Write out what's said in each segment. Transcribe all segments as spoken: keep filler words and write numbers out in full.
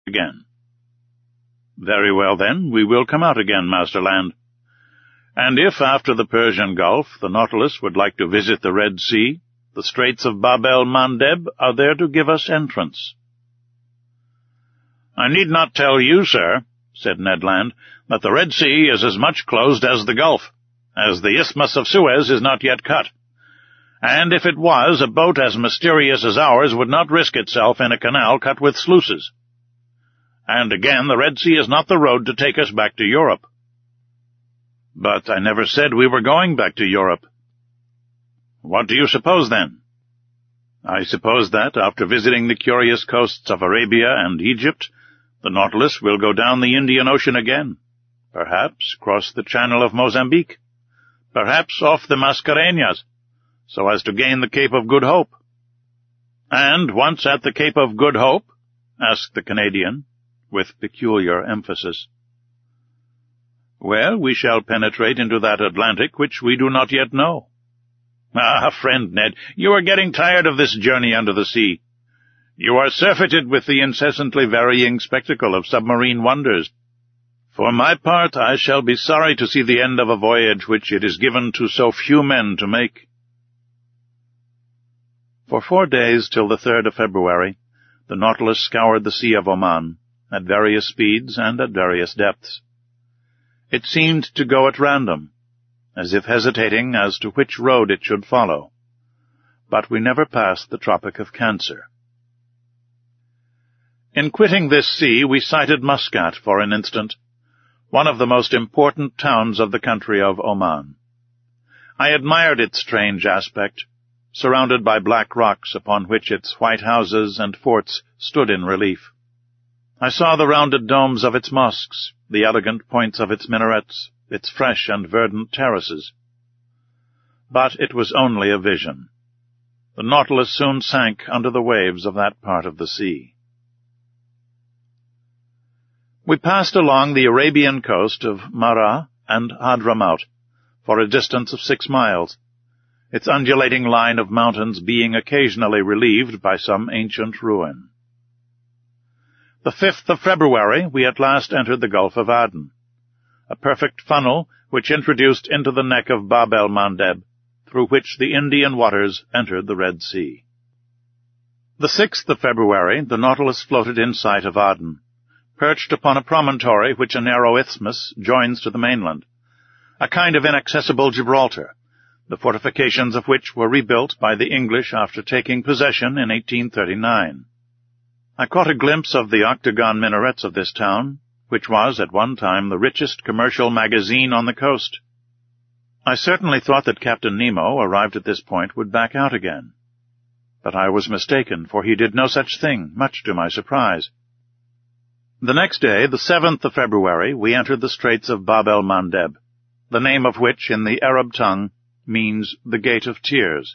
again. Very well, then, we will come out again, Master Land. And if, after the Persian Gulf, the Nautilus would like to visit the Red Sea, the Straits of Bab el-Mandeb are there to give us entrance. I need not tell you, sir, said Ned Land, that the Red Sea is as much closed as the Gulf, as the Isthmus of Suez is not yet cut. And if it was, a boat as mysterious as ours would not risk itself in a canal cut with sluices. And again, the Red Sea is not the road to take us back to Europe. But I never said we were going back to Europe. What do you suppose, then? I suppose that, after visiting the curious coasts of Arabia and Egypt, the Nautilus will go down the Indian Ocean again, perhaps cross the Channel of Mozambique, perhaps off the Mascareñas, so as to gain the Cape of Good Hope. And once at the Cape of Good Hope, asked the Canadian, with peculiar emphasis, well, we shall penetrate into that Atlantic which we do not yet know. Ah, friend Ned, you are getting tired of this journey under the sea. You are surfeited with the incessantly varying spectacle of submarine wonders. For my part, I shall be sorry to see the end of a voyage which it is given to so few men to make. For four days till the third of February, the Nautilus scoured the Sea of Oman, at various speeds and at various depths. It seemed to go at random, as if hesitating as to which road it should follow, but we never passed the Tropic of Cancer. In quitting this sea, we sighted Muscat for an instant, one of the most important towns of the country of Oman. I admired its strange aspect, surrounded by black rocks upon which its white houses and forts stood in relief. I saw the rounded domes of its mosques, the elegant points of its minarets, its fresh and verdant terraces. But it was only a vision. The Nautilus soon sank under the waves of that part of the sea. We passed along the Arabian coast of Marah and Hadramaut for a distance of six miles, its undulating line of mountains being occasionally relieved by some ancient ruin. The fifth of February we at last entered the Gulf of Aden, a perfect funnel which introduced into the neck of Bab el-Mandeb, through which the Indian waters entered the Red Sea. The sixth of February the Nautilus floated in sight of Aden, perched upon a promontory which a narrow isthmus joins to the mainland, a kind of inaccessible Gibraltar, the fortifications of which were rebuilt by the English after taking possession in eighteen thirty-nine. I caught a glimpse of the octagon minarets of this town, which was at one time the richest commercial magazine on the coast. I certainly thought that Captain Nemo, arrived at this point, would back out again. But I was mistaken, for he did no such thing, much to my surprise. The next day, the seventh of February, we entered the Straits of Bab el-Mandeb, the name of which in the Arab tongue means the Gate of Tears.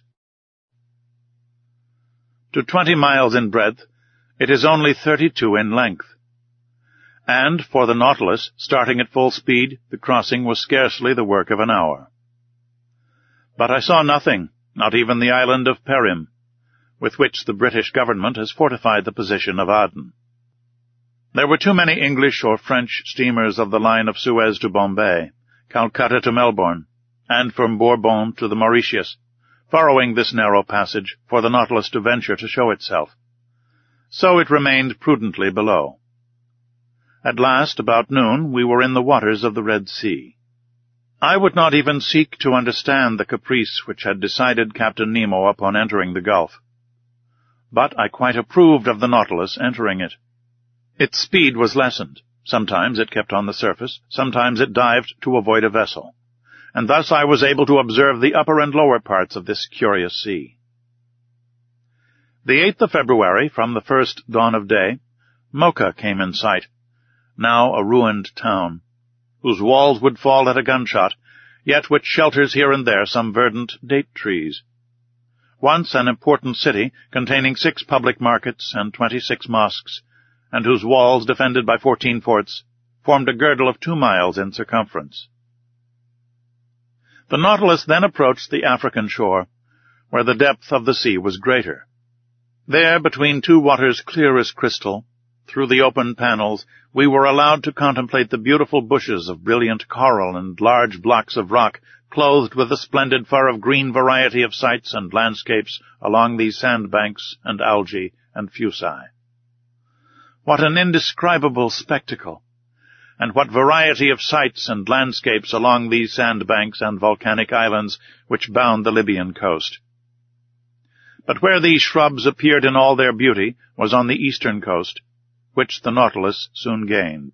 To twenty miles in breadth, it is only thirty-two in length. And, for the Nautilus, starting at full speed, the crossing was scarcely the work of an hour. But I saw nothing, not even the island of Perim, with which the British government has fortified the position of Aden. There were too many English or French steamers of the line of Suez to Bombay, Calcutta to Melbourne, and from Bourbon to the Mauritius, furrowing this narrow passage for the Nautilus to venture to show itself. So it remained prudently below. At last, about noon, we were in the waters of the Red Sea. I would not even seek to understand the caprice which had decided Captain Nemo upon entering the Gulf. But I quite approved of the Nautilus entering it. Its speed was lessened. Sometimes it kept on the surface, sometimes it dived to avoid a vessel, and thus I was able to observe the upper and lower parts of this curious sea. The eighth of February, from the first dawn of day, Mocha came in sight, now a ruined town, whose walls would fall at a gunshot, yet which shelters here and there some verdant date trees. Once an important city, containing six public markets and twenty-six mosques, and whose walls, defended by fourteen forts, formed a girdle of two miles in circumference. The Nautilus then approached the African shore, where the depth of the sea was greater. There, between two waters clear as crystal, Through the open panels, we were allowed to contemplate the beautiful bushes of brilliant coral and large blocks of rock, clothed with the splendid fur of green variety of sites and landscapes along these sandbanks and algae and fuci. What an indescribable spectacle! And what variety of sites and landscapes along these sandbanks and volcanic islands which bound the Libyan coast! But where these shrubs appeared in all their beauty was on the eastern coast, which the Nautilus soon gained.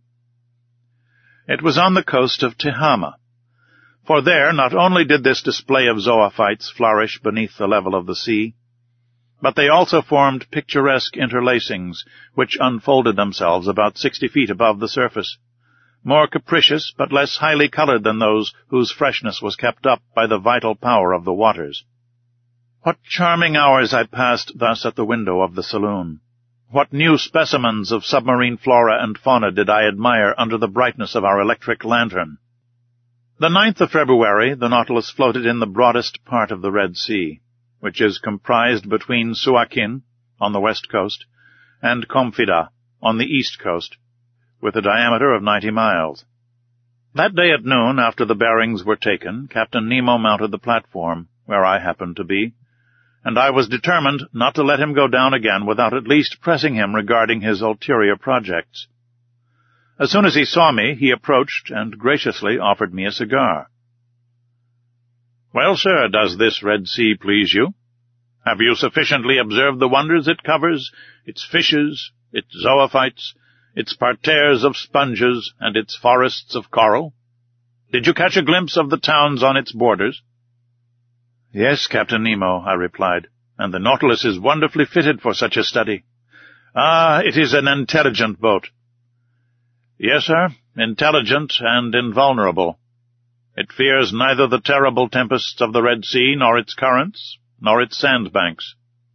It was on the coast of Tehama, for there not only did this display of zoophytes flourish beneath the level of the sea, but they also formed picturesque interlacings which unfolded themselves about sixty feet above the surface, more capricious but less highly colored than those whose freshness was kept up by the vital power of the waters. What charming hours I passed thus at the window of the saloon! What new specimens of submarine flora and fauna did I admire under the brightness of our electric lantern! The ninth of February, the Nautilus floated in the broadest part of the Red Sea, which is comprised between Suakin, on the west coast, and Komfida, on the east coast, with a diameter of ninety miles. That day at noon, after the bearings were taken, Captain Nemo mounted the platform, where I happened to be, and I was determined not to let him go down again without at least pressing him regarding his ulterior projects. As soon as he saw me, he approached and graciously offered me a cigar. "Well, sir, does this Red Sea please you? Have you sufficiently observed the wonders it covers, its fishes, its zoophytes, its parterres of sponges, and its forests of coral? Did you catch a glimpse of the towns on its borders?" "Yes, Captain Nemo," I replied, "and the Nautilus is wonderfully fitted for such a study." "Ah, it is an intelligent boat." "Yes, sir, intelligent and invulnerable. It fears neither the terrible tempests of the Red Sea, nor its currents, nor its sandbanks."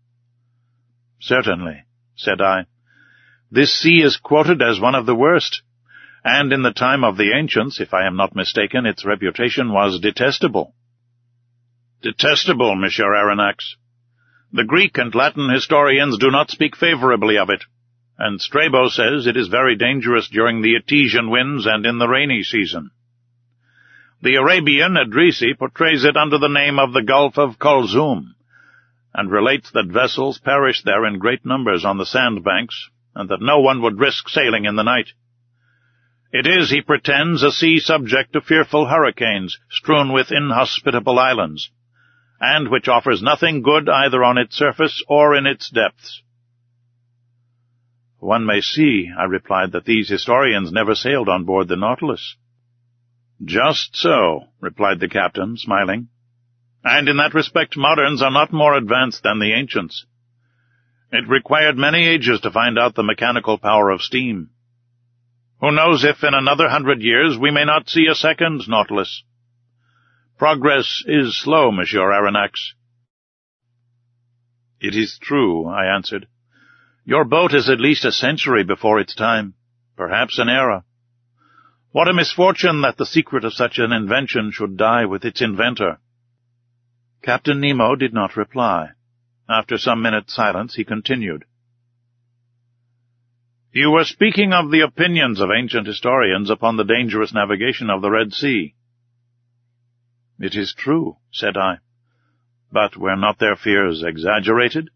"Certainly," said I. "This sea is quoted as one of the worst, and in the time of the ancients, if I am not mistaken, its reputation was detestable." "Detestable, Monsieur Aronnax. The Greek and Latin historians do not speak favorably of it, and Strabo says it is very dangerous during the Etesian winds and in the rainy season. The Arabian Edrisi portrays it under the name of the Gulf of Kulzum, and relates that vessels perish there in great numbers on the sandbanks, and that no one would risk sailing in the night. It is, he pretends, a sea subject to fearful hurricanes, strewn with inhospitable islands, and which offers nothing good either on its surface or in its depths." "One may see," I replied, "that these historians never sailed on board the Nautilus." "Just so," replied the captain, smiling. "And in that respect moderns are not more advanced than the ancients. It required many ages to find out the mechanical power of steam. Who knows if in another hundred years we may not see a second Nautilus? Progress is slow, Monsieur Aronnax." "It is true," I answered. "Your boat is at least a century before its time, perhaps an era. What a misfortune that the secret of such an invention should die with its inventor." Captain Nemo did not reply. After some minutes' silence, he continued. "You were speaking of the opinions of ancient historians upon the dangerous navigation of the Red Sea." "It is true," said I. "But were not their fears exaggerated?"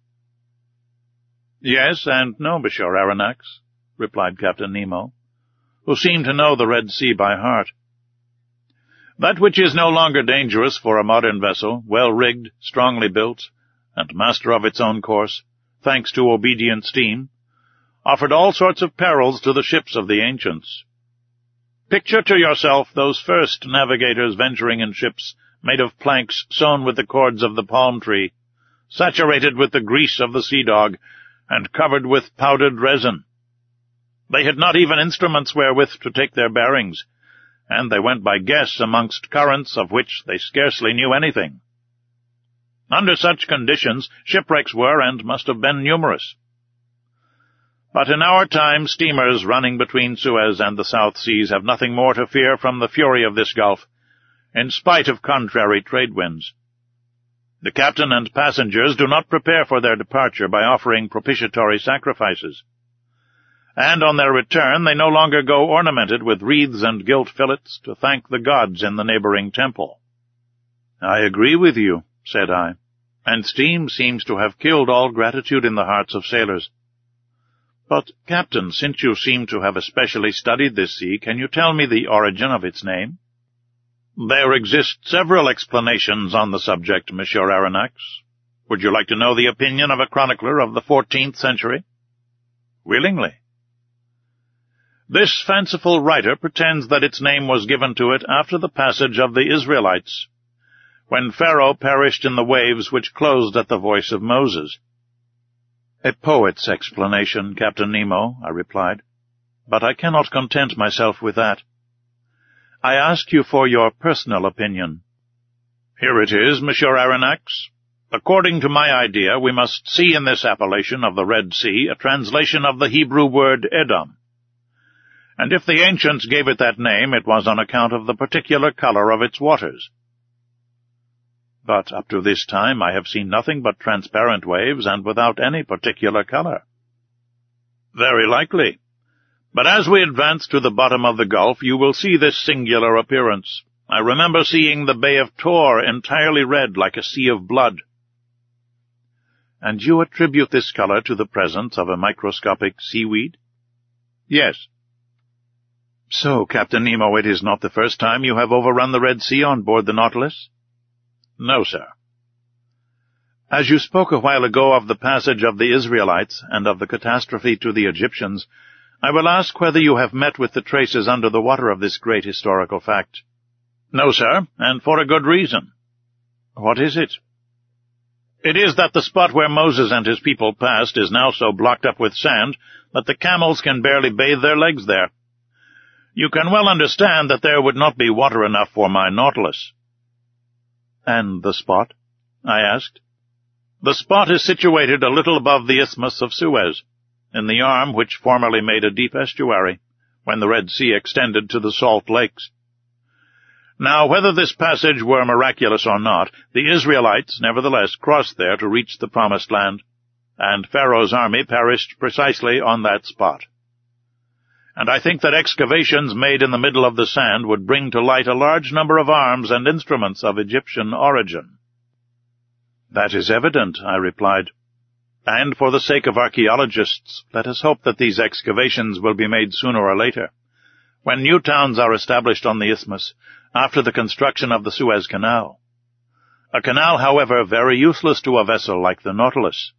"Yes and no, Monsieur Aronnax," replied Captain Nemo, who seemed to know the Red Sea by heart. "That which is no longer dangerous for a modern vessel, well-rigged, strongly built, and master of its own course, thanks to obedient steam, offered all sorts of perils to the ships of the ancients. Picture to yourself those first navigators venturing in ships made of planks sewn with the cords of the palm tree, saturated with the grease of the sea-dog, and covered with powdered resin. They had not even instruments wherewith to take their bearings, and they went by guess amongst currents of which they scarcely knew anything. Under such conditions, shipwrecks were and must have been numerous. But in our time, steamers running between Suez and the South Seas have nothing more to fear from the fury of this gulf, in spite of contrary trade winds. The captain and passengers do not prepare for their departure by offering propitiatory sacrifices. And on their return they no longer go ornamented with wreaths and gilt fillets to thank the gods in the neighboring temple." "I agree with you," said I, "and steam seems to have killed all gratitude in the hearts of sailors. But, Captain, since you seem to have especially studied this sea, can you tell me the origin of its name?" "There exist several explanations on the subject, Monsieur Aronnax. Would you like to know the opinion of a chronicler of the fourteenth century?" "Willingly." "This fanciful writer pretends that its name was given to it after the passage of the Israelites, when Pharaoh perished in the waves which closed at the voice of Moses." "A poet's explanation, Captain Nemo," I replied, "but I cannot content myself with that. I ask you for your personal opinion." "Here it is, Monsieur Aronnax. According to my idea, we must see in this appellation of the Red Sea a translation of the Hebrew word Edom. And if the ancients gave it that name, it was on account of the particular color of its waters." "But up to this time I have seen nothing but transparent waves, and without any particular color." "Very likely. But as we advance to the bottom of the gulf, you will see this singular appearance. I remember seeing the Bay of Tor entirely red, like a sea of blood." "And you attribute this color to the presence of a microscopic seaweed?" "Yes." "So, Captain Nemo, it is not the first time you have overrun the Red Sea on board the Nautilus?" "No, sir." "As you spoke a while ago of the passage of the Israelites and of the catastrophe to the Egyptians, I will ask whether you have met with the traces under the water of this great historical fact." "No, sir, and for a good reason." "What is it?" "It is that the spot where Moses and his people passed is now so blocked up with sand that the camels can barely bathe their legs there. You can well understand that there would not be water enough for my Nautilus." "And the spot?" I asked. "The spot is situated a little above the Isthmus of Suez, in the arm which formerly made a deep estuary, when the Red Sea extended to the salt lakes. Now, whether this passage were miraculous or not, the Israelites nevertheless crossed there to reach the Promised Land, and Pharaoh's army perished precisely on that spot. And I think that excavations made in the middle of the sand would bring to light a large number of arms and instruments of Egyptian origin." "That is evident," I replied. "And for the sake of archaeologists, let us hope that these excavations will be made sooner or later, when new towns are established on the isthmus, after the construction of the Suez Canal. A canal, however, very useless to a vessel like the Nautilus."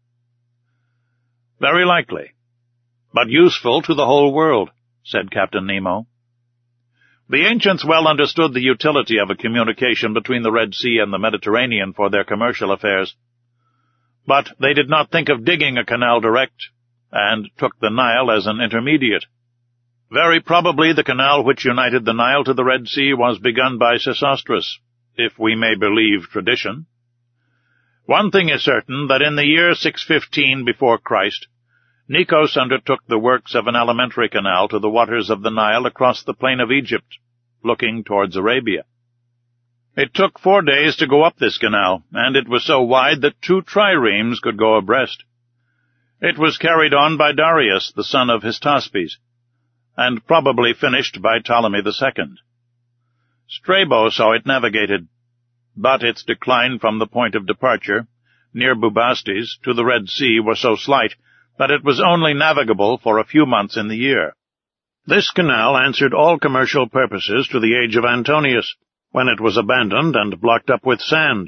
"Very likely, but useful to the whole world," said Captain Nemo. "The ancients well understood the utility of a communication between the Red Sea and the Mediterranean for their commercial affairs. But they did not think of digging a canal direct, and took the Nile as an intermediate. Very probably the canal which united the Nile to the Red Sea was begun by Sesostris, if we may believe tradition. One thing is certain, that in the year six fifteen before Christ, Nikos undertook the works of an alimentary canal to the waters of the Nile across the plain of Egypt, looking towards Arabia. It took four days to go up this canal, and it was so wide that two triremes could go abreast. It was carried on by Darius, the son of Hystaspes, and probably finished by Ptolemy the Second. Strabo saw it navigated, but its decline from the point of departure, near Bubastes, to the Red Sea was so slight that it was only navigable for a few months in the year. This canal answered all commercial purposes to the age of Antonius, when it was abandoned and blocked up with sand.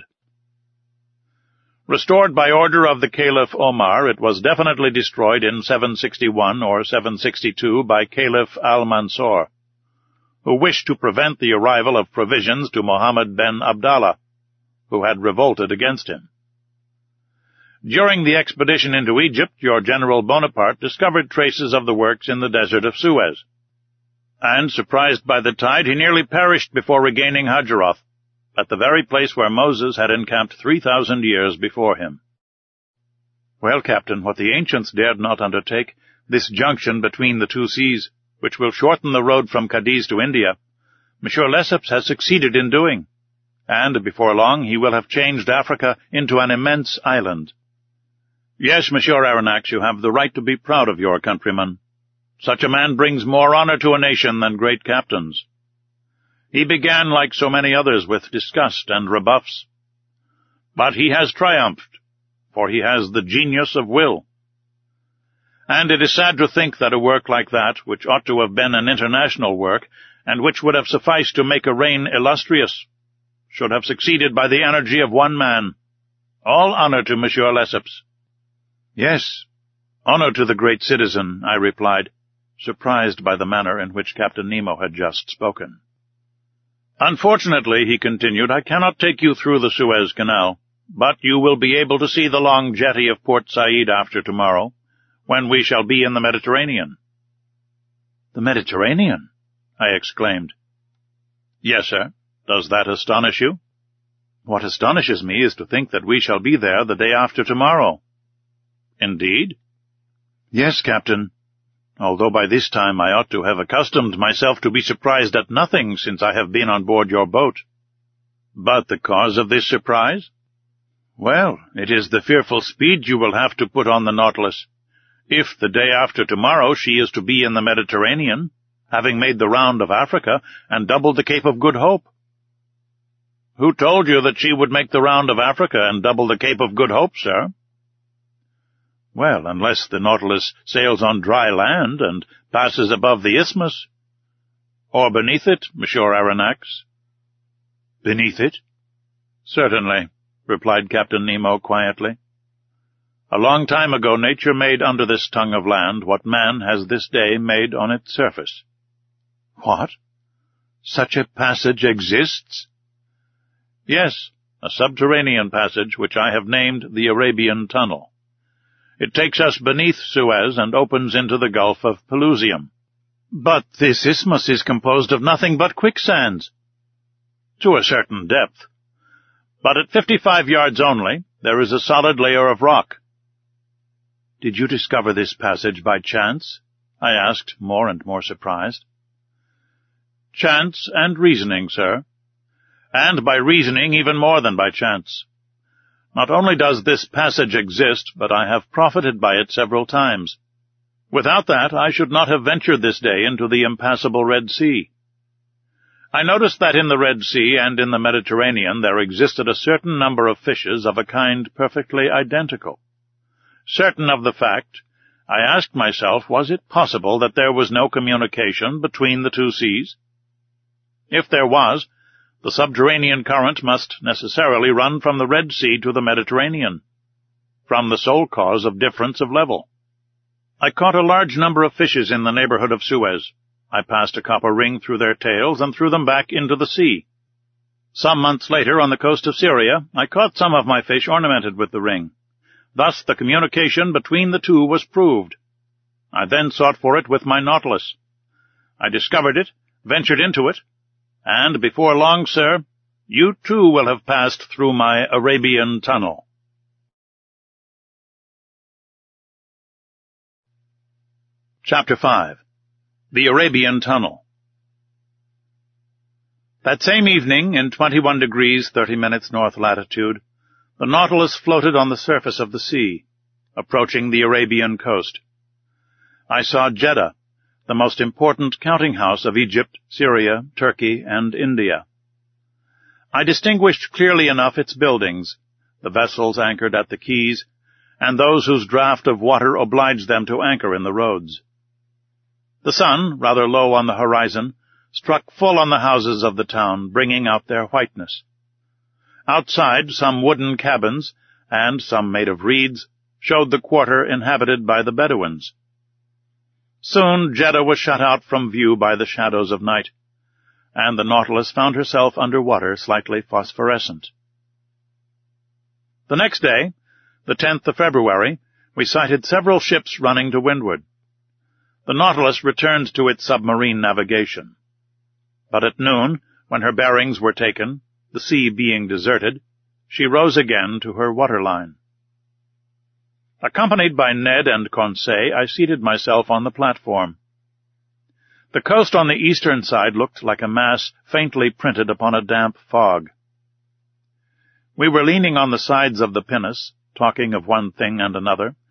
Restored by order of the Caliph Omar, it was definitely destroyed in seven sixty-one or seven sixty-two by Caliph al-Mansur, who wished to prevent the arrival of provisions to Muhammad ben Abdallah, who had revolted against him. During the expedition into Egypt, your General Bonaparte discovered traces of the works in the desert of Suez, and, surprised by the tide, he nearly perished before regaining Hajaroth, at the very place where Moses had encamped three thousand years before him. Well, Captain, what the ancients dared not undertake, this junction between the two seas, which will shorten the road from Cadiz to India, Monsieur Lesseps has succeeded in doing, and before long he will have changed Africa into an immense island. Yes, Monsieur Aronnax, you have the right to be proud of your countrymen, Such a man brings more honor to a nation than great captains. He began, like so many others, with disgust and rebuffs. But he has triumphed, for he has the genius of will. And it is sad to think that a work like that, which ought to have been an international work, and which would have sufficed to make a reign illustrious, should have succeeded by the energy of one man. All honor to Monsieur Lesseps. Yes, honor to the great citizen, I replied, surprised by the manner in which Captain Nemo had just spoken. Unfortunately, he continued, I cannot take you through the Suez Canal, but you will be able to see the long jetty of Port Said after tomorrow, when we shall be in the Mediterranean. The Mediterranean? I exclaimed. Yes, sir. Does that astonish you? What astonishes me is to think that we shall be there the day after tomorrow. Indeed? Yes, Captain, although by this time I ought to have accustomed myself to be surprised at nothing since I have been on board your boat. But the cause of this surprise? Well, it is the fearful speed you will have to put on the Nautilus, if the day after tomorrow she is to be in the Mediterranean, having made the round of Africa and doubled the Cape of Good Hope. Who told you that she would make the round of Africa and double the Cape of Good Hope, sir? Well, unless the Nautilus sails on dry land and passes above the isthmus. Or beneath it, Monsieur Aronnax. Beneath it? Certainly, replied Captain Nemo quietly. A long time ago nature made under this tongue of land what man has this day made on its surface. What? Such a passage exists? Yes, a subterranean passage which I have named the Arabian Tunnel. It takes us beneath Suez and opens into the Gulf of Pelusium. But this isthmus is composed of nothing but quicksands. To a certain depth. But at fifty-five yards only, there is a solid layer of rock. Did you discover this passage by chance? I asked, more and more surprised. Chance and reasoning, sir. And by reasoning even more than by chance. Not only does this passage exist, but I have profited by it several times. Without that, I should not have ventured this day into the impassable Red Sea. I noticed that in the Red Sea and in the Mediterranean there existed a certain number of fishes of a kind perfectly identical. Certain of the fact, I asked myself, was it possible that there was no communication between the two seas? If there was, the subterranean current must necessarily run from the Red Sea to the Mediterranean, from the sole cause of difference of level. I caught a large number of fishes in the neighborhood of Suez. I passed a copper ring through their tails and threw them back into the sea. Some months later, on the coast of Syria, I caught some of my fish ornamented with the ring. Thus the communication between the two was proved. I then sought for it with my Nautilus. I discovered it, ventured into it, and before long, sir, you too will have passed through my Arabian Tunnel. Chapter five. The Arabian Tunnel. That same evening, in twenty-one degrees thirty minutes north latitude, the Nautilus floated on the surface of the sea, approaching the Arabian coast. I saw Jeddah, the most important counting-house of Egypt, Syria, Turkey, and India. I distinguished clearly enough its buildings, the vessels anchored at the quays, and those whose draught of water obliged them to anchor in the roads. The sun, rather low on the horizon, struck full on the houses of the town, bringing out their whiteness. Outside, some wooden cabins, and some made of reeds, showed the quarter inhabited by the Bedouins. Soon Jeddah was shut out from view by the shadows of night, and the Nautilus found herself under water slightly phosphorescent. The next day, the tenth of February, we sighted several ships running to windward. The Nautilus returned to its submarine navigation. But at noon, when her bearings were taken, the sea being deserted, she rose again to her waterline. Accompanied by Ned and Conseil, I seated myself on the platform. The coast on the eastern side looked like a mass faintly printed upon a damp fog. We were leaning on the sides of the pinnace, talking of one thing and another,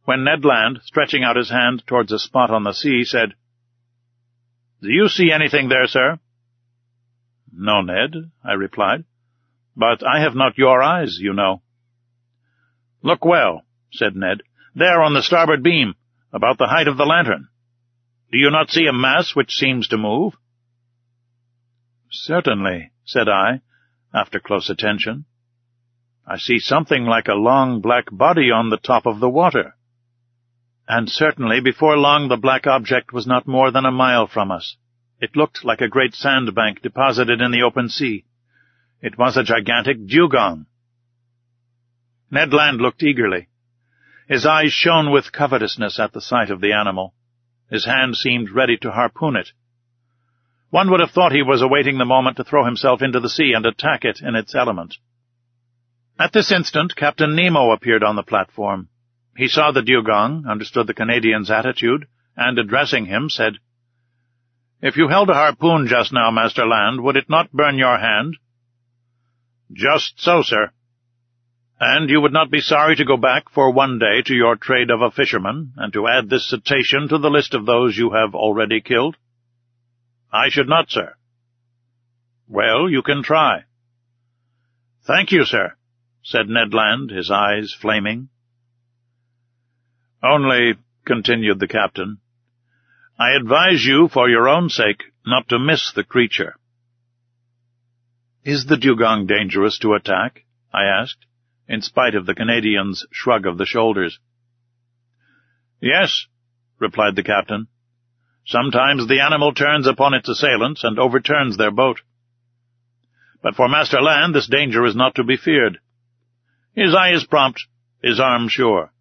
when Ned Land, stretching out his hand towards a spot on the sea, said, "Do you see anything there, sir?" "No, Ned," I replied, "but I have not your eyes, you know." "Look well," said Ned, "there on the starboard beam, about the height of the lantern. Do you not see a mass which seems to move?" "Certainly," said I, after close attention. "I see something like a long black body on the top of the water." And certainly before long the black object was not more than a mile from us. It looked like a great sandbank deposited in the open sea. It was a gigantic dugong. Ned Land looked eagerly. His eyes shone with covetousness at the sight of the animal. His hand seemed ready to harpoon it. One would have thought he was awaiting the moment to throw himself into the sea and attack it in its element. At this instant Captain Nemo appeared on the platform. He saw the dugong, understood the Canadian's attitude, and, addressing him, said, "If you held a harpoon just now, Master Land, would it not burn your hand?" "Just so, sir." "And you would not be sorry to go back for one day to your trade of a fisherman, and to add this cetacean to the list of those you have already killed?" "I should not, sir." "Well, you can try." "Thank you, sir," said Ned Land, his eyes flaming. "Only," continued the captain, "I advise you, for your own sake, not to miss the creature." "Is the dugong dangerous to attack?" I asked, in spite of the Canadian's shrug of the shoulders. "Yes," replied the captain. "Sometimes the animal turns upon its assailants and overturns their boat. But for Master Land this danger is not to be feared. His eye is prompt, his arm sure."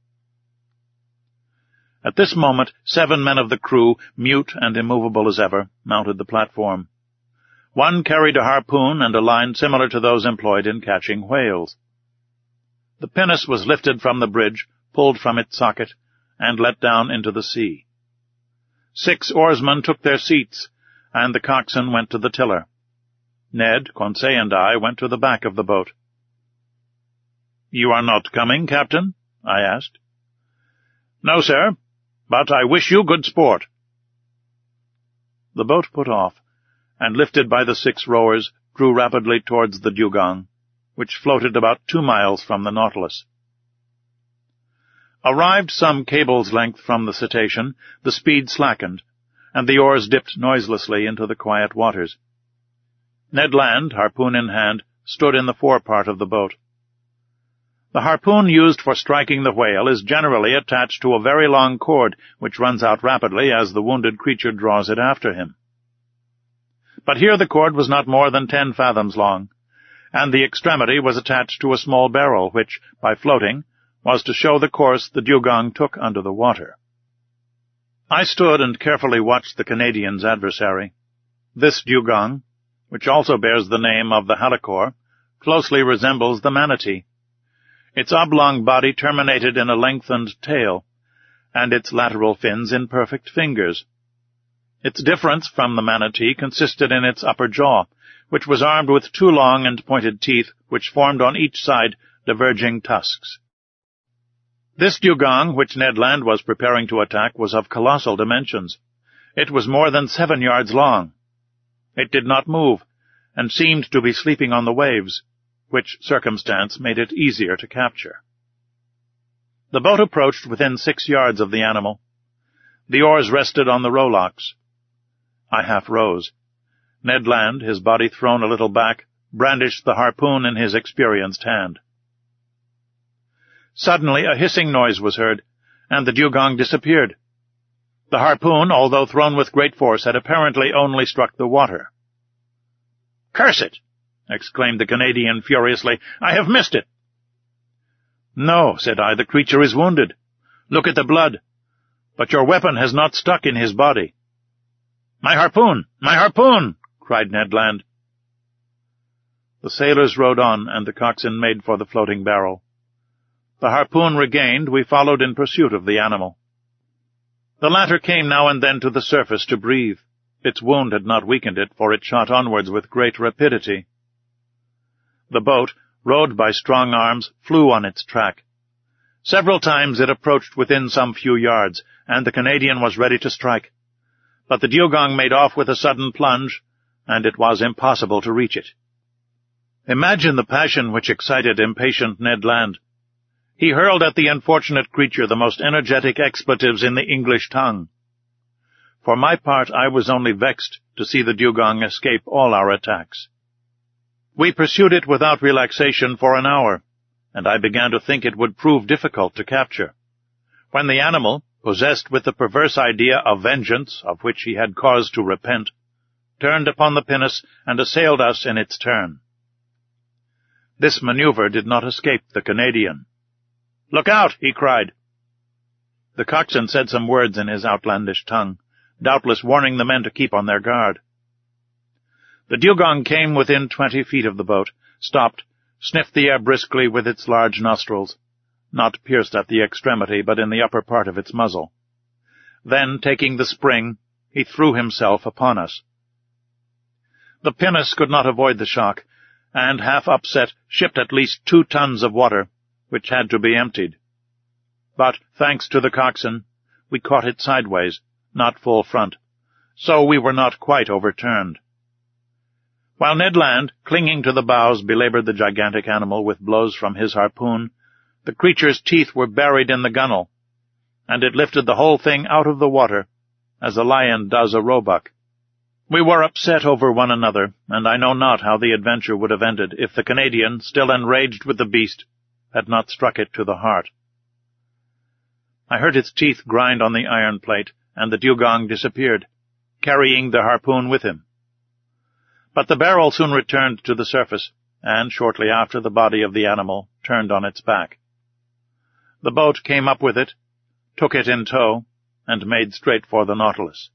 At this moment seven men of the crew, mute and immovable as ever, mounted the platform. One carried a harpoon and a line similar to those employed in catching whales. The pinnace was lifted from the bridge, pulled from its socket, and let down into the sea. Six oarsmen took their seats, and the coxswain went to the tiller. Ned, Conseil, and I went to the back of the boat. "You are not coming, Captain?" I asked. "No, sir, but I wish you good sport." The boat put off, and lifted by the six rowers, drew rapidly towards the dugong, which floated about two miles from the Nautilus. Arrived some cable's length from the cetacean, the speed slackened, and the oars dipped noiselessly into the quiet waters. Ned Land, harpoon in hand, stood in the forepart of the boat. The harpoon used for striking the whale is generally attached to a very long cord, which runs out rapidly as the wounded creature draws it after him. But here the cord was not more than ten fathoms long, and the extremity was attached to a small barrel, which, by floating, was to show the course the dugong took under the water. I stood and carefully watched the Canadian's adversary. This dugong, which also bears the name of the halicore, closely resembles the manatee. Its oblong body terminated in a lengthened tail, and its lateral fins in perfect fingers. Its difference from the manatee consisted in its upper jaw, which was armed with two long and pointed teeth, which formed on each side diverging tusks. This dugong, which Ned Land was preparing to attack, was of colossal dimensions. It was more than seven yards long. It did not move, and seemed to be sleeping on the waves, which circumstance made it easier to capture. The boat approached within six yards of the animal. The oars rested on the rowlocks. I half rose. Ned Land, his body thrown a little back, brandished the harpoon in his experienced hand. Suddenly a hissing noise was heard, and the dugong disappeared. The harpoon, although thrown with great force, had apparently only struck the water. "Curse it!" exclaimed the Canadian furiously. "I have missed it." "No," said I, "the creature is wounded. Look at the blood. But your weapon has not stuck in his body." "My harpoon! My harpoon!" cried Ned Land. The sailors rowed on, and the coxswain made for the floating barrel. The harpoon regained, we followed in pursuit of the animal. The latter came now and then to the surface to breathe. Its wound had not weakened it, for it shot onwards with great rapidity. The boat, rowed by strong arms, flew on its track. Several times it approached within some few yards, and the Canadian was ready to strike. But the dugong made off with a sudden plunge, and it was impossible to reach it. Imagine the passion which excited impatient Ned Land. He hurled at the unfortunate creature the most energetic expletives in the English tongue. For my part, I was only vexed to see the dugong escape all our attacks. We pursued it without relaxation for an hour, and I began to think it would prove difficult to capture, when the animal, possessed with the perverse idea of vengeance of which he had cause to repent, turned upon the pinnace and assailed us in its turn. This maneuver did not escape the Canadian. "Look out!" he cried. The coxswain said some words in his outlandish tongue, doubtless warning the men to keep on their guard. The dugong came within twenty feet of the boat, stopped, sniffed the air briskly with its large nostrils, not pierced at the extremity, but in the upper part of its muzzle. Then, taking the spring, he threw himself upon us. The pinnace could not avoid the shock, and, half upset, shipped at least two tons of water, which had to be emptied. But, thanks to the coxswain, we caught it sideways, not full front, so we were not quite overturned. While Ned Land, clinging to the bows, belaboured the gigantic animal with blows from his harpoon, the creature's teeth were buried in the gunwale, and it lifted the whole thing out of the water, as a lion does a roebuck. We were upset over one another, and I know not how the adventure would have ended if the Canadian, still enraged with the beast, had not struck it to the heart. I heard its teeth grind on the iron plate, and the dugong disappeared, carrying the harpoon with him. But the barrel soon returned to the surface, and shortly after the body of the animal turned on its back. The boat came up with it, took it in tow, and made straight for the Nautilus.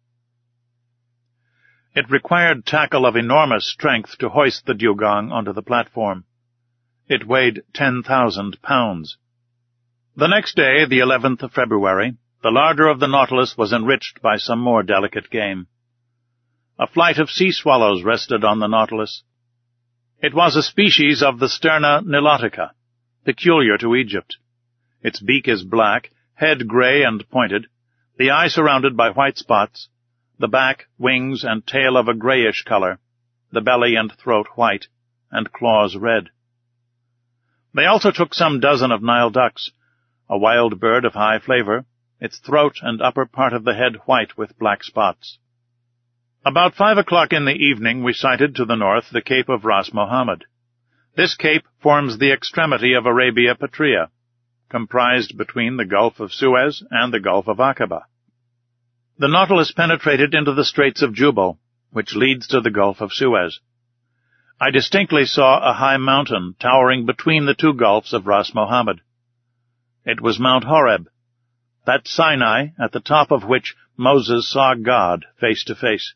It required tackle of enormous strength to hoist the dugong onto the platform. It weighed ten thousand pounds. The next day, the eleventh of February, the larder of the Nautilus was enriched by some more delicate game. A flight of sea swallows rested on the Nautilus. It was a species of the Sterna nilotica, peculiar to Egypt. Its beak is black, head gray and pointed, the eye surrounded by white spots, the back, wings, and tail of a grayish color, the belly and throat white, and claws red. They also took some dozen of Nile ducks, a wild bird of high flavor, its throat and upper part of the head white with black spots. About five o'clock in the evening we sighted to the north the Cape of Ras Mohammed. This cape forms the extremity of Arabia Petrea, comprised between the Gulf of Suez and the Gulf of Aqaba. The Nautilus penetrated into the Straits of Jubal, which leads to the Gulf of Suez. I distinctly saw a high mountain towering between the two gulfs of Ras Mohammed. It was Mount Horeb, that Sinai at the top of which Moses saw God face to face.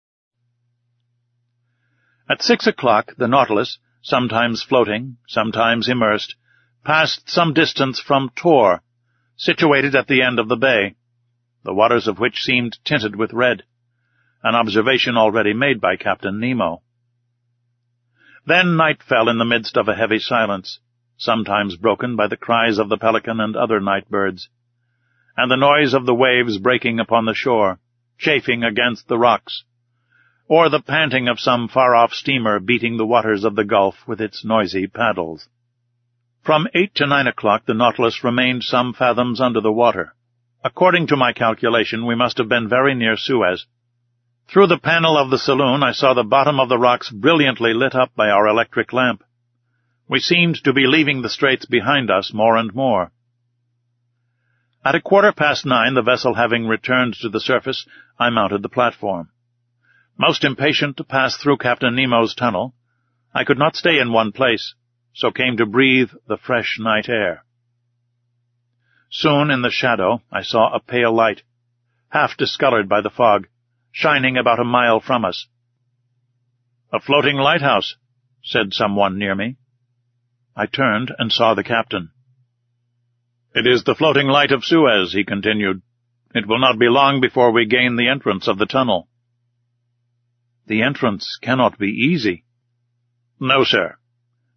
At six o'clock the Nautilus, sometimes floating, sometimes immersed, passed some distance from Tor, situated at the end of the bay, the waters of which seemed tinted with red, an observation already made by Captain Nemo. Then night fell in the midst of a heavy silence, sometimes broken by the cries of the pelican and other night birds, and the noise of the waves breaking upon the shore, chafing against the rocks, or the panting of some far-off steamer beating the waters of the gulf with its noisy paddles. From eight to nine o'clock the Nautilus remained some fathoms under the water. According to my calculation, we must have been very near Suez. Through the panel of the saloon I saw the bottom of the rocks brilliantly lit up by our electric lamp. We seemed to be leaving the straits behind us more and more. At a quarter past nine, the vessel having returned to the surface, I mounted the platform. Most impatient to pass through Captain Nemo's tunnel, I could not stay in one place, so came to breathe the fresh night air. Soon in the shadow I saw a pale light, half discolored by the fog, shining about a mile from us. "A floating lighthouse," said someone near me. I turned and saw the captain. "It is the floating light of Suez," he continued. "It will not be long before we gain the entrance of the tunnel." "The entrance cannot be easy." "No, sir.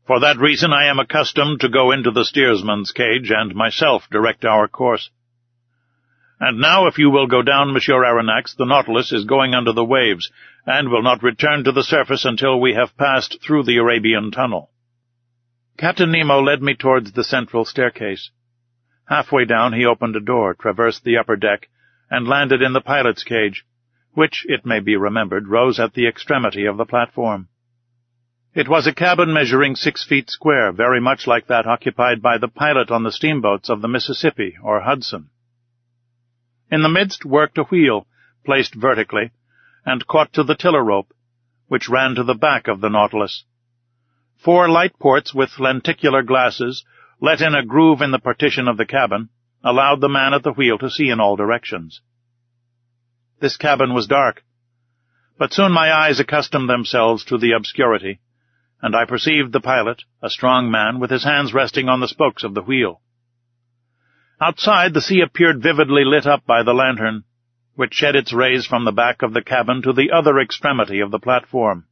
For that reason I am accustomed to go into the steersman's cage and myself direct our course. And now, if you will go down, Monsieur Aronnax, the Nautilus is going under the waves, and will not return to the surface until we have passed through the Arabian Tunnel." Captain Nemo led me towards the central staircase. Halfway down he opened a door, traversed the upper deck, and landed in the pilot's cage, which, it may be remembered, rose at the extremity of the platform. It was a cabin measuring six feet square, very much like that occupied by the pilot on the steamboats of the Mississippi or Hudson. In the midst worked a wheel, placed vertically, and caught to the tiller rope, which ran to the back of the Nautilus. Four light ports with lenticular glasses, let in a groove in the partition of the cabin, allowed the man at the wheel to see in all directions. This cabin was dark, but soon my eyes accustomed themselves to the obscurity, and I perceived the pilot, a strong man, with his hands resting on the spokes of the wheel. Outside, the sea appeared vividly lit up by the lantern, which shed its rays from the back of the cabin to the other extremity of the platform.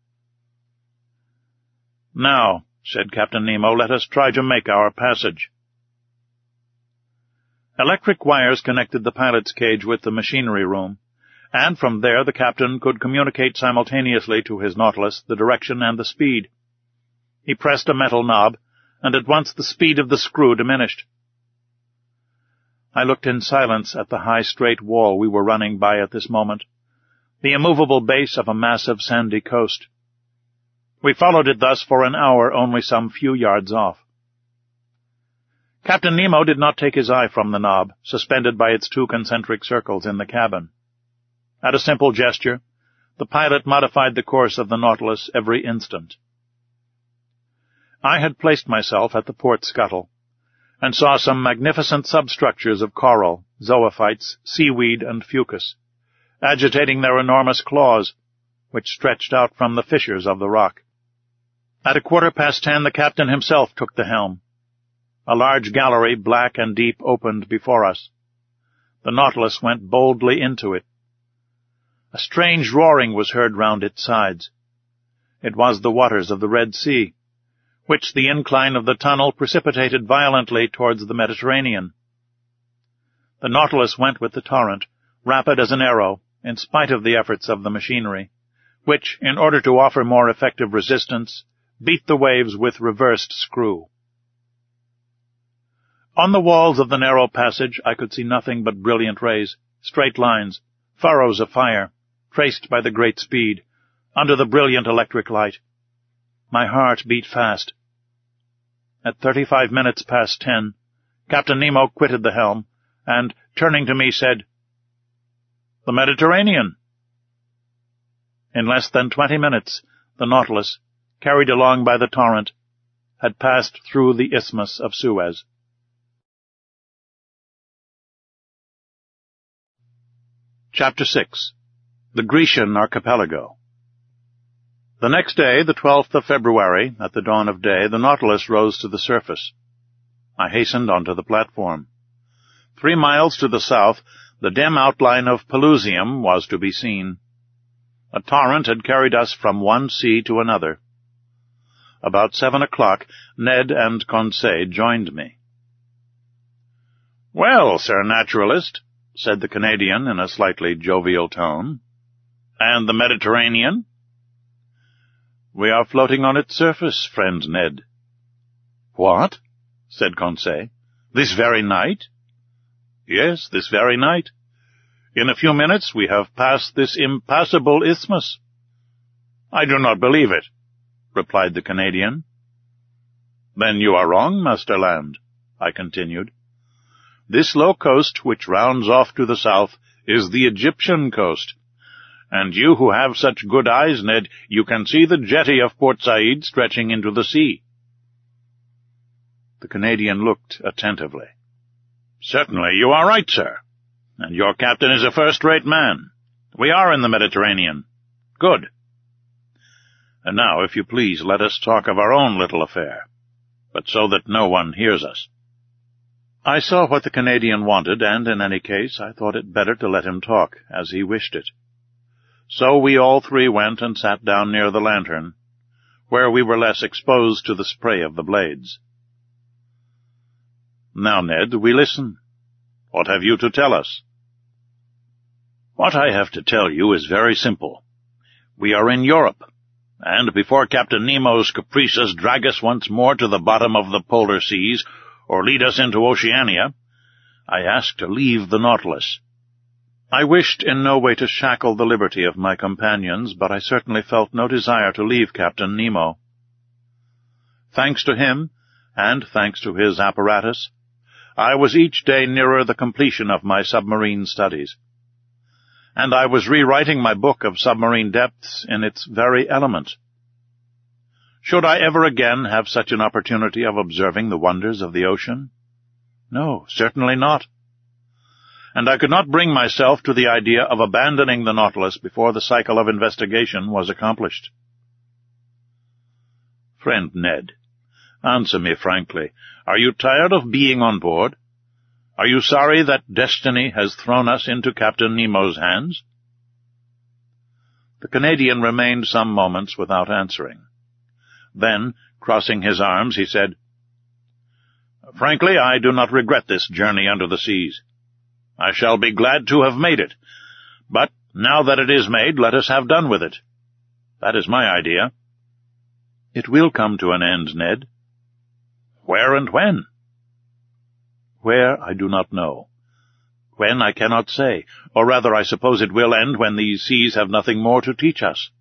"Now," said Captain Nemo, "let us try to make our passage." Electric wires connected the pilot's cage with the machinery room, and from there the captain could communicate simultaneously to his Nautilus the direction and the speed. He pressed a metal knob, and at once the speed of the screw diminished. I looked in silence at the high straight wall we were running by at this moment, the immovable base of a massive sandy coast. We followed it thus for an hour only some few yards off. Captain Nemo did not take his eye from the knob, suspended by its two concentric circles in the cabin. At a simple gesture, the pilot modified the course of the Nautilus every instant. I had placed myself at the port scuttle, and saw some magnificent substructures of coral, zoophytes, seaweed, and fucus, agitating their enormous claws, which stretched out from the fissures of the rock. At a quarter past ten the captain himself took the helm. A large gallery, black and deep, opened before us. The Nautilus went boldly into it. A strange roaring was heard round its sides. It was the waters of the Red Sea, which the incline of the tunnel precipitated violently towards the Mediterranean. The Nautilus went with the torrent, rapid as an arrow, in spite of the efforts of the machinery, which, in order to offer more effective resistance, beat the waves with reversed screw. On the walls of the narrow passage I could see nothing but brilliant rays, straight lines, furrows of fire, traced by the great speed, under the brilliant electric light. My heart beat fast. At thirty-five minutes past ten, Captain Nemo quitted the helm, and, turning to me, said, "The Mediterranean." In less than twenty minutes, the Nautilus, carried along by the torrent, had passed through the Isthmus of Suez. Chapter six. The Grecian Archipelago. The next day, the twelfth of February, at the dawn of day, the Nautilus rose to the surface. I hastened onto the platform. Three miles to the south, the dim outline of Pelusium was to be seen. A torrent had carried us from one sea to another. About seven o'clock, Ned and Conseil joined me. "Well, Sir Naturalist," said the Canadian in a slightly jovial tone, "and the Mediterranean?" "We are floating on its surface, friend Ned." "What?" said Conseil. "This very night?" "Yes, this very night. In a few minutes we have passed this impassable isthmus." "I do not believe it," replied the Canadian. "Then you are wrong, Master Land," I continued. "This low coast, which rounds off to the south, is the Egyptian coast. And you who have such good eyes, Ned, you can see the jetty of Port Said stretching into the sea." The Canadian looked attentively. "Certainly you are right, sir. And your captain is a first-rate man. We are in the Mediterranean. Good. And now, if you please, let us talk of our own little affair, but so that no one hears us." I saw what the Canadian wanted, and, in any case, I thought it better to let him talk, as he wished it. So we all three went and sat down near the lantern, where we were less exposed to the spray of the blades. "Now, Ned, we listen. What have you to tell us?" "What I have to tell you is very simple. We are in Europe, and before Captain Nemo's caprices drag us once more to the bottom of the polar seas, or lead us into Oceania, I ask to leave the Nautilus." I wished in no way to shackle the liberty of my companions, but I certainly felt no desire to leave Captain Nemo. Thanks to him, and thanks to his apparatus, I was each day nearer the completion of my submarine studies, and I was rewriting my book of submarine depths in its very element. Should I ever again have such an opportunity of observing the wonders of the ocean? No, certainly not. And I could not bring myself to the idea of abandoning the Nautilus before the cycle of investigation was accomplished. "Friend Ned, answer me frankly. Are you tired of being on board? Are you sorry that destiny has thrown us into Captain Nemo's hands?" The Canadian remained some moments without answering. Then, crossing his arms, he said, "Frankly, I do not regret this journey under the seas. I shall be glad to have made it, but now that it is made, let us have done with it. That is my idea." "It will come to an end, Ned." "Where and when?" "Where, I do not know. When, I cannot say, or rather I suppose it will end when these seas have nothing more to teach us."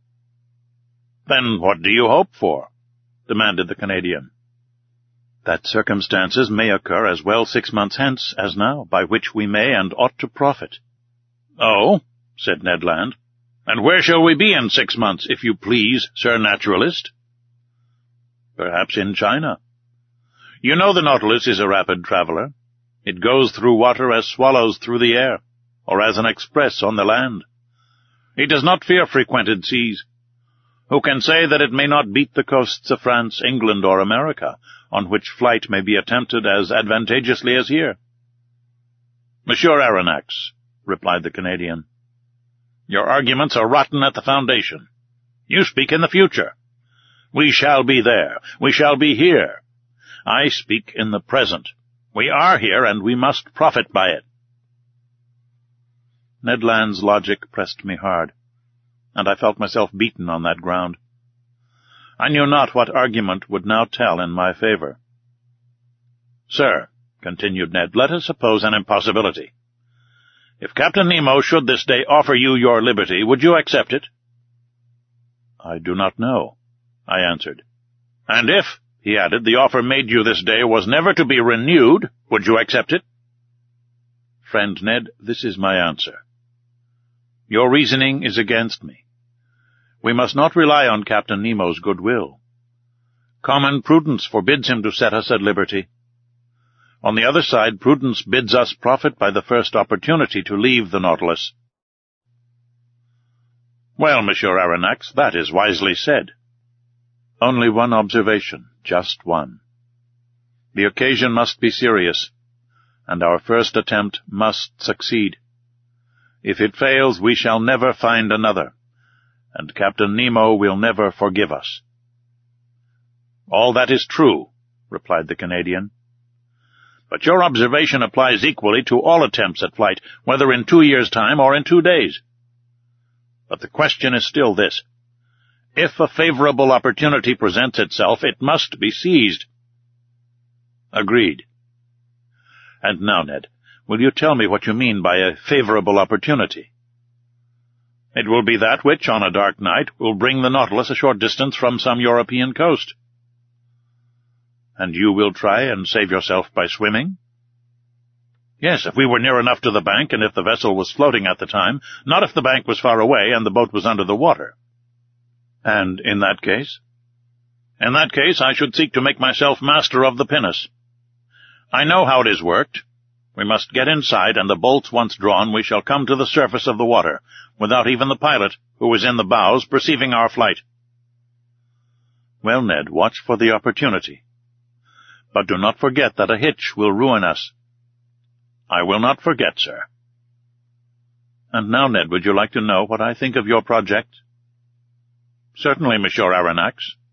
"Then what do you hope for?" demanded the Canadian. "That circumstances may occur as well six months hence as now, by which we may and ought to profit." "Oh," said Ned Land, "and where shall we be in six months, if you please, Sir Naturalist?" "Perhaps in China. You know the Nautilus is a rapid traveler. It goes through water as swallows through the air, or as an express on the land. It does not fear frequented seas. Who can say that it may not beat the coasts of France, England, or America, on which flight may be attempted as advantageously as here?" "Monsieur Aronnax," replied the Canadian, "your arguments are rotten at the foundation. You speak in the future. We shall be there. We shall be here. I speak in the present. We are here, and we must profit by it." Ned Land's logic pressed me hard, and I felt myself beaten on that ground. I knew not what argument would now tell in my favor. "Sir," continued Ned, "let us suppose an impossibility. If Captain Nemo should this day offer you your liberty, would you accept it?" "I do not know," I answered. "And if," he added, "the offer made you this day was never to be renewed, would you accept it?" "Friend Ned, this is my answer. Your reasoning is against me. We must not rely on Captain Nemo's goodwill. Common prudence forbids him to set us at liberty. On the other side, prudence bids us profit by the first opportunity to leave the Nautilus." "Well, Monsieur Aronnax, that is wisely said." "Only one observation, just one. The occasion must be serious, and our first attempt must succeed. If it fails, we shall never find another, and Captain Nemo will never forgive us." "All that is true," replied the Canadian. "But your observation applies equally to all attempts at flight, whether in two years' time or in two days. But the question is still this. If a favorable opportunity presents itself, it must be seized." "Agreed. And now, Ned, will you tell me what you mean by a favorable opportunity?" "It will be that which, on a dark night, will bring the Nautilus a short distance from some European coast." "And you will try and save yourself by swimming?" "Yes, if we were near enough to the bank, and if the vessel was floating at the time, not if the bank was far away and the boat was under the water." "And in that case?" "In that case, I should seek to make myself master of the pinnace. I know how it is worked. We must get inside, and the bolts once drawn, we shall come to the surface of the water, without even the pilot, who is in the bows, perceiving our flight." "Well, Ned, watch for the opportunity. But do not forget that a hitch will ruin us." "I will not forget, sir." "And now, Ned, would you like to know what I think of your project?" "Certainly, Monsieur Aronnax.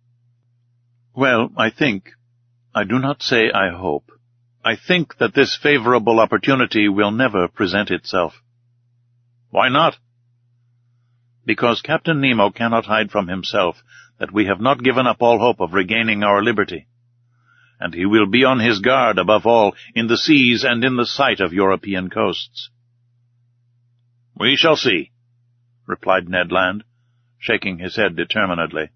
Well, I think, I do not say I hope, I think that this favorable opportunity will never present itself. Why not? Because Captain Nemo cannot hide from himself that we have not given up all hope of regaining our liberty, and he will be on his guard, above all, in the seas and in the sight of European coasts. We shall see, replied Ned Land, shaking his head determinedly.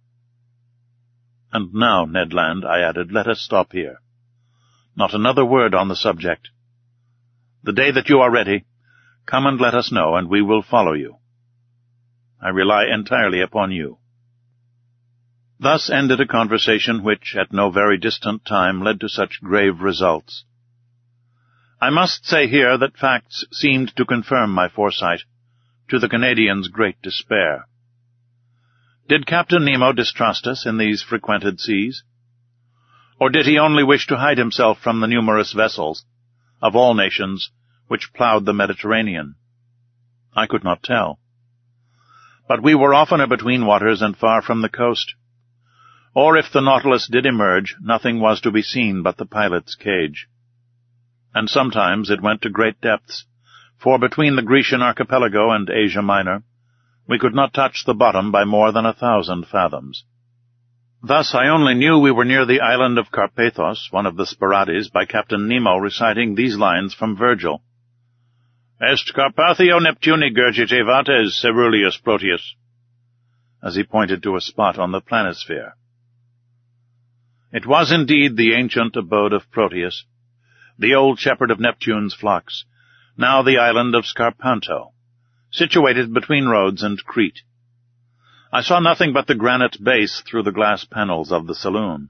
And now, Ned Land, I added, let us stop here. Not another word on the subject. The day that you are ready, come and let us know, and we will follow you. I rely entirely upon you. Thus ended a conversation which, at no very distant time, led to such grave results. I must say here that facts seemed to confirm my foresight, to the Canadians' great despair. Did Captain Nemo distrust us in these frequented seas? Or did he only wish to hide himself from the numerous vessels, of all nations, which ploughed the Mediterranean? I could not tell. But we were oftener between waters and far from the coast. Or if the Nautilus did emerge, nothing was to be seen but the pilot's cage. And sometimes it went to great depths, for between the Grecian archipelago and Asia Minor, we could not touch the bottom by more than a thousand fathoms. Thus I only knew we were near the island of Carpathos, one of the Sporades, by Captain Nemo reciting these lines from Virgil. Est Carpathio Neptuni gurgite vates ceruleus Proteus, as he pointed to a spot on the planisphere. It was indeed the ancient abode of Proteus, the old shepherd of Neptune's flocks, now the island of Scarpanto, situated between Rhodes and Crete. I saw nothing but the granite base through the glass panels of the saloon.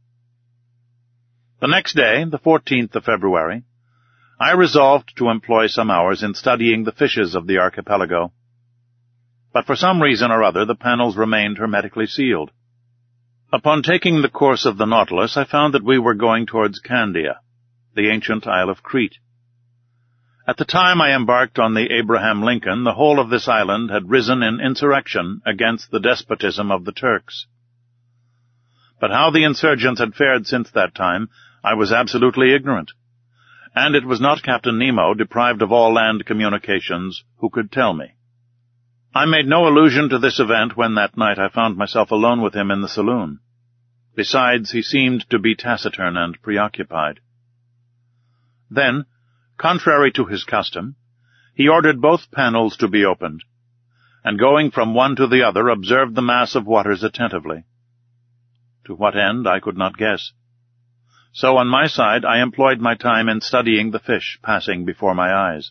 The next day, the fourteenth of February, I resolved to employ some hours in studying the fishes of the archipelago. But for some reason or other the panels remained hermetically sealed. Upon taking the course of the Nautilus, I found that we were going towards Candia, the ancient Isle of Crete. At the time I embarked on the Abraham Lincoln, the whole of this island had risen in insurrection against the despotism of the Turks. But how the insurgents had fared since that time, I was absolutely ignorant, and it was not Captain Nemo, deprived of all land communications, who could tell me. I made no allusion to this event when that night I found myself alone with him in the saloon. Besides, he seemed to be taciturn and preoccupied. Then, contrary to his custom, he ordered both panels to be opened, and going from one to the other observed the mass of waters attentively. To what end I could not guess. So on my side I employed my time in studying the fish passing before my eyes.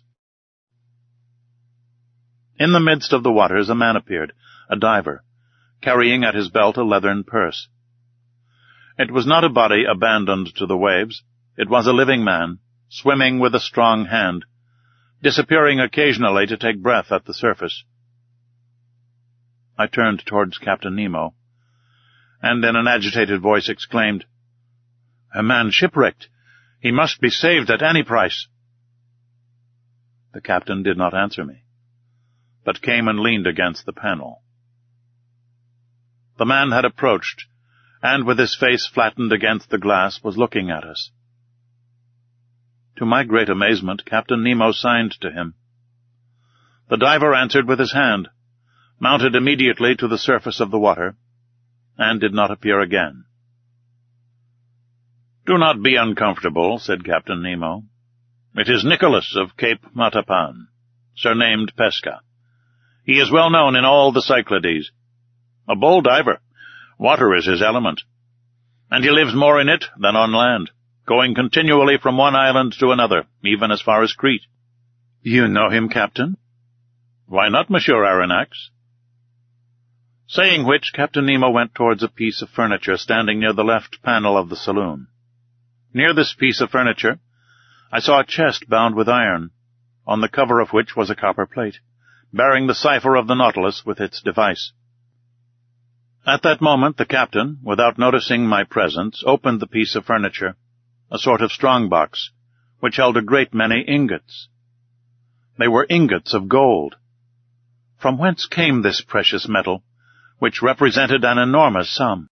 In the midst of the waters a man appeared, a diver, carrying at his belt a leathern purse. It was not a body abandoned to the waves. It was a living man, swimming with a strong hand, disappearing occasionally to take breath at the surface. I turned towards Captain Nemo, and in an agitated voice exclaimed, "A man shipwrecked! He must be saved at any price!" The captain did not answer me, but came and leaned against the panel. The man had approached, and with his face flattened against the glass was looking at us. To my great amazement, Captain Nemo signed to him. The diver answered with his hand, mounted immediately to the surface of the water, and did not appear again. "Do not be uncomfortable," said Captain Nemo. "It is Nicholas of Cape Matapan, surnamed Pesca. He is well known in all the Cyclades. A bold diver. Water is his element. And he lives more in it than on land, going continually from one island to another, even as far as Crete." "You know him, Captain?" "Why not, Monsieur Aronnax?" Saying which, Captain Nemo went towards a piece of furniture standing near the left panel of the saloon. Near this piece of furniture I saw a chest bound with iron, on the cover of which was a copper plate, bearing the cipher of the Nautilus with its device. At that moment the captain, without noticing my presence, opened the piece of furniture, a sort of strong-box, which held a great many ingots. They were ingots of gold. From whence came this precious metal, which represented an enormous sum?